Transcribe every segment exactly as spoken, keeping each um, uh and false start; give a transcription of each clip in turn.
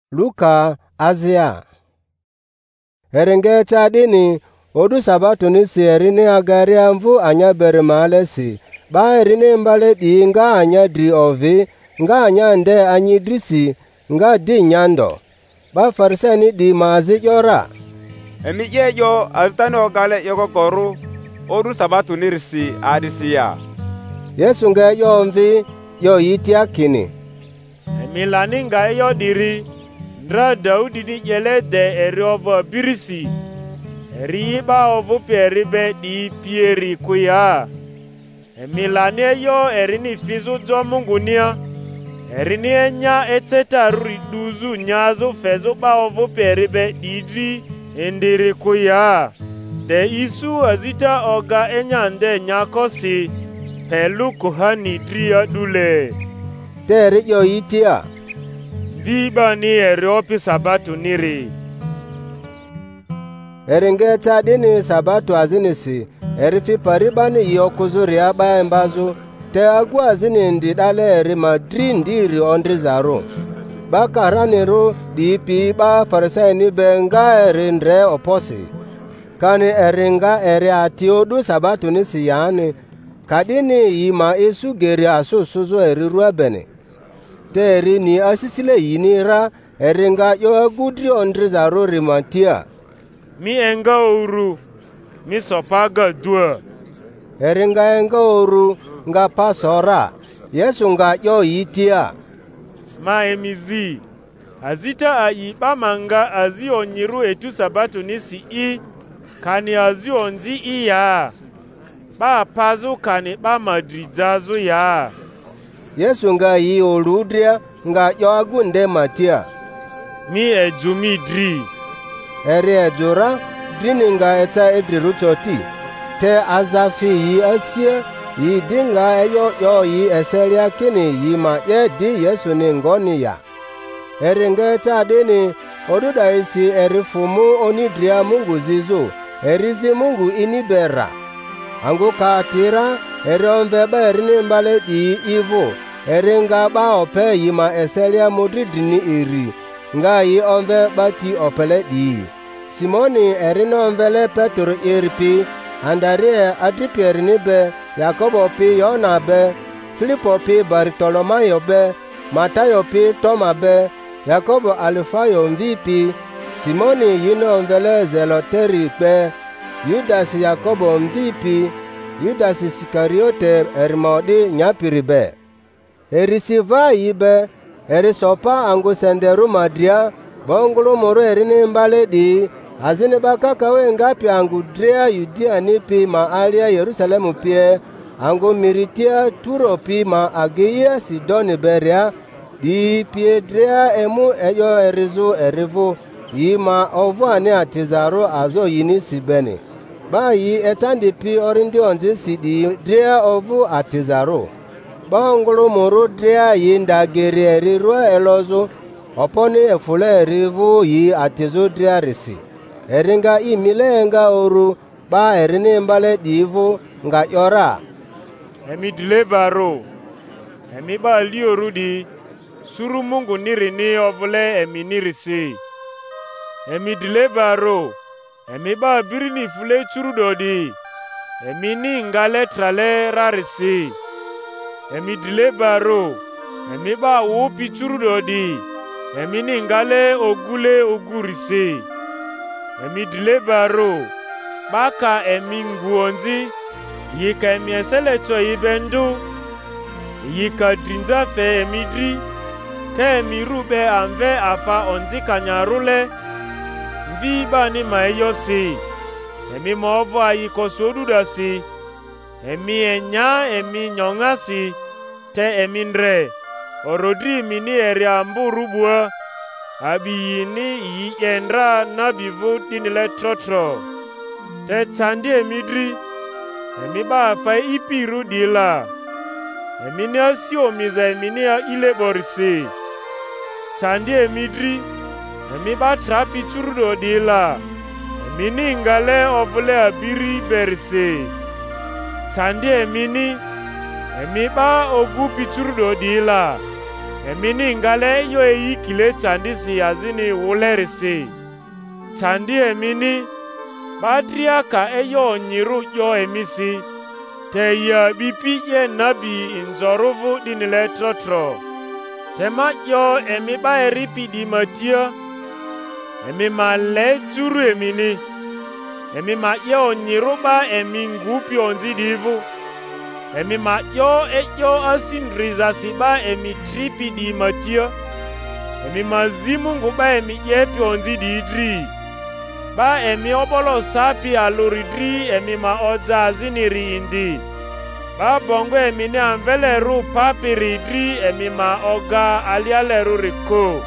Luka Azia. Erenge chadini odu sabato ni si erini agaria mvu anya berimale si ba erini mbale di nga anya dri ovi nga anya nde anyi drisi nga di nyando ba fariseni di mazi yora emi yeyo azitano gale yoko koru odu sabato nirisi adisiya. Yesu nga yo mvi yo yitia kini emi lani nga yo diri ndra Daudi ni yele de eri ovo birisi eri yiba ovo peri be di pieri kuya emi lani yo eri ni fizu jo mungunia eri ni enya eteta ruri duzu nyazo fezo ba ovo peri be didri endiri kuya de isu azita oga enya nde nyakosi pelu kuhani dria dule teri yo yitia viba ni eropi sabato niri. Eringe chadini sabato azinisi erifi paribani yokuzuri aba embazu te agu azini ndidale eri madri ndiri ondrizaro bakaraniru dipi ba fariseni benga eri ndre oposi kani eringa eri atiodu sabato nisi yani kadini yima isu geri asu suzo eri ruebeni teri ni asisile yinira eringa yo agudri ondrizaro rimatia mi enga uru mi sopaga dua eringa enga uru nga pasora Yesu nga yo yitia ma emizi azita aiba manga azi onyiru etu sabato nisi i kani azi onzi iya ba pazu kani ba madrizazu ya Yesu nga yi oludria nga yo agunde matia mi ejumi dri eri ejura drini nga echa edriru choti te azafi yi asie yi dinga eyo yo yi eselia kini yi ma ye di Yesu ni ngoni ya eri nga echa dini oduda isi eri fumu onidria Mungu zizu erizi Mungu inibera angu katira eri onveba erini mbale di ivu eringa ba ope yima eselia mudridini iri nga yi onve bati opele di Simoni erino onvele Petro iripi andarie adripi erini be Yakobo pi Yona be Filipo pi Bartolomayo be Matayo pi Toma be Yakobo Alfayo mvipi Simoni yino onvele Zeloteri be Yudas Yakobo mvipi Yudas Iskariote erimodi nyapiri be erisiva yibe erisopa angu senderu madria bongulu muru erini mbale di azini bakaka wengapi angu drea Yudia nipi ma alia Yerusalemu pie angu miritia Turo pi ma agia Sidoni beria di pie drea emu eyo erizu erivu yima ovu ane atizaro azo yini sibeni ba yi etandi pi orindi onzi sidi drea ovu atizaro bongulu muru drea yinda geri erirua elozu oponi efule erivu yi atizu drea risi eringa imilenga oru ba erini mbale divu nga yora emi dilebaro emi ba lioru di suru Mungu niri ni ovule emi nirisi emi dilebaro emi ba birini fule churudodi emi ni ngale trale rarisi emi dilebaro emi ba wupi churudodi emi ni ngale ogule ogurisi emi dilebaro baka emi nguonzi yika emi eselecho ibendu yika drinza fe emi dri ke emi rube anve afa onzi kanyarule mvi bani maeyosi emi movo ayiko sodudasi emi enya emi nyongasi te emi ndre orodri mini eri amburubua abiyini yi yendra nabivu dinile trotro te chandi emi dri emi ba fa ipiru dila emi ni asi omiza emi ni ile borisi chandi emi dri emi ba trapi churudo dila emi ni ngale ovule abiri berisi chandi emi ni emi ba ogu pichurudo dila emini ngale yo eyi kile chandi si azini wuleri si. Chandi emini badria ka eyo nyiru yo emisi. Te ya bipi ye nabi inzoruvu dinile trotro. Te ma yo emi ba eripi di matia. Emi ma le juru emini. Emi ma yo nyiru ba emi ngupi onzi divu. Emi ma yo e yo asindriza si ba emi tripi di matia. Emi ma zimu nguba emi yepi onzi di idri. Ba emi obolo sapi aluridri emi ma oza aziniri indi. Ba bongo emi ni anvele ru papi ridri emi ma oga aliale ru riko.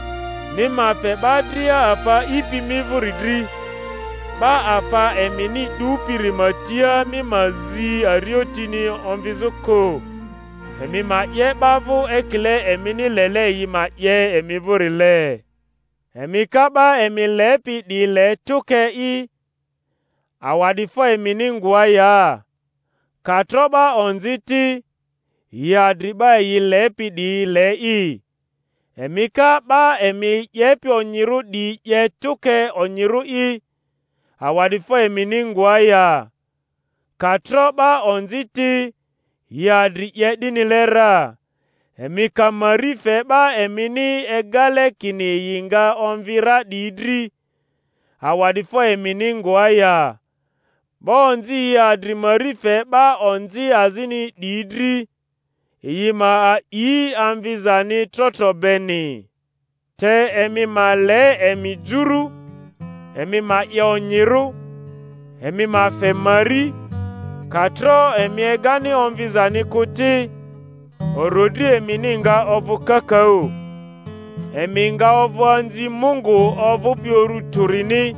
Ni ma fe badria afa ipi mivu ridri. Ba afa emi ni dupi rimatia mi ma zi ariotini onvizuko. Emi ma ye bavu ekile emi ni lele yi ma ye emi vurile. Emi kaba emi lepi di le tuke i. Awadifo emi ni nguaya. Katroba onziti. Ya driba yi lepi di le i. Emi kaba emi yepi onyiru di ye tuke onyiru i. Awadifo emi ni nguaya. Katroba onziti. Ya dri ye dinilera. Emi kamari feba emi ni egale kini yinga onvira didri. Awadifo emi ni nguaya. Bo onzi ya dri mari feba onzi azini didri. Yima a i anvizani trotobeni. Te emi ma le emi juru. Emi ma ye onyiru. Emi ma fe mari. Katro emi egani onvizani kuti. Orodri emi ninga ovu kakao. Emi nga ovu anzi mungu ovu pioru turini.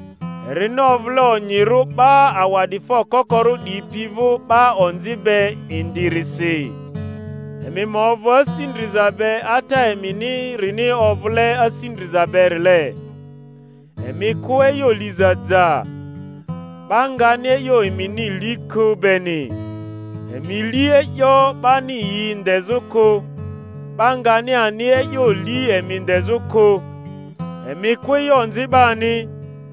Rino ovlo onyiru ba awadifo kokoru di pivu ba onzibe indirisi. Emi ma ovu asindrizabe ata emi ni rini ovule asindrizabe rile. Emi kue yo lizaza. Bangane yo emi ni liko beni. Emi liye yo bani yi ndezuko. Bangani anie yo li emi ndezuko. Emi kwe yo nzi bani.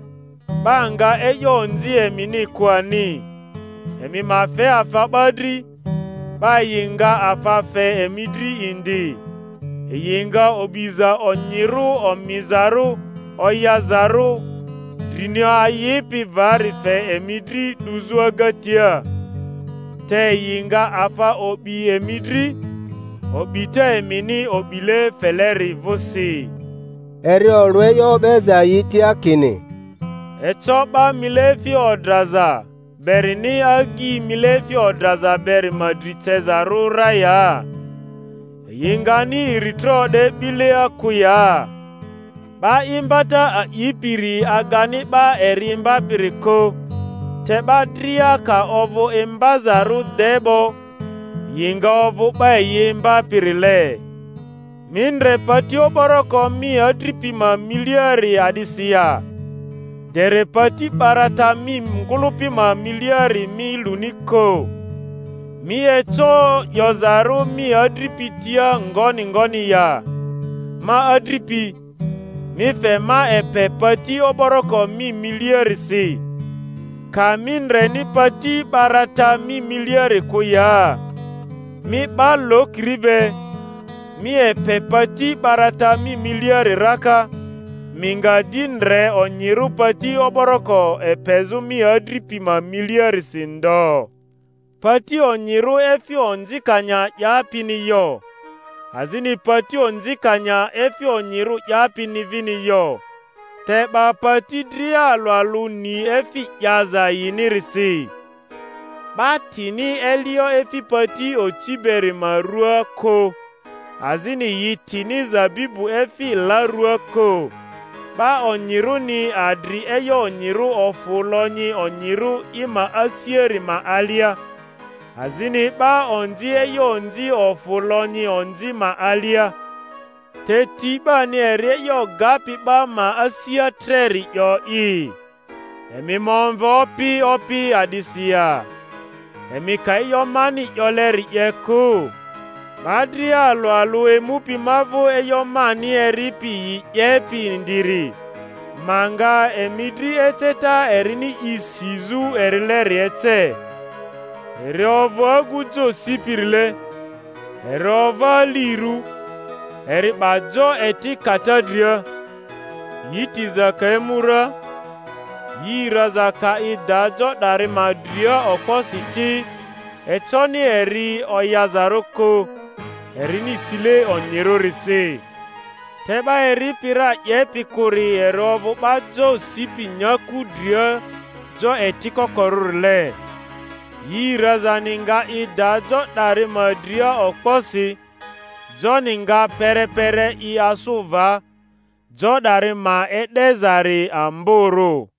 Banga e yo nzi emi ni kwani. Emi mafe afa badri. Ba yinga afa fe emi dri indi. E yinga obiza onyiru omizaru oyazaru. Drinyo ayipi vari fe emi dri duzu agatia. Te yinga afa obi emidri. Obi te emini obile feleri vosi. Eri olwe yo beza yiti akini. Echoba milefi odraza. Berini agi milefi odraza beri madri tezaru raya. Yingani ritro de bile akuya. Ba imbata a ipiri agani ba erimba piriko. Teba dria ka ovo embazaru debo. Yinga ovo ba yimba pirile. Mindre patio boroko mi adripima miliari adisia. Dere pati barata mi mgulupima miliari mi luniko. Mi echo yozaru mi adripitia ngoni ngoni ya. Ma adripi. Mi fe ma epe pati oboroko mi miliari si. Kaminre ni pati barata mi miliari kuya. Mi balo kribe. Mi epe pati barata mi miliari raka. Minga dinre onyiru pati oboroko epezu mi adripima miliari sindo. Pati onyiru efi onzikanya ya pini yo. Azini pati onzikanya efi onyiru ya pini vini yo. Teba pati dria alwalu ni efi yaza yinirisi. Batini elio efi pati ochiberi marua ko. Azini yitini zabibu efi larua ko. Ba onyiru ni adri eyo onyiru ofulonyi onyiru ima asieri ma alia. Azini ba onzi eyo onzi ofulonyi onzi ma alia. Teti ba ni eri yo gapi ba ma asia treri yo i. Emi monvo opi opi adisia. Emi kai yo mani yo leri yeku. madria alu alu emupi mavu eyo mani eripi yi yepi ndiri manga emidri eteta erini isizu erileri ete eriovo agujo sipirile eriova liru eri bajo eti katadria yiti zaka emura yira zaka idajo dari madria okositi echoni eri oyazaroko erini sile onyerorise teba eri pira yepikuri erovu bajo sipi nyakudria jo eti kokorurle yira zaninga idajo dari madria okosi jo ninga pere pere i asuva jo dari ma edezari amboro.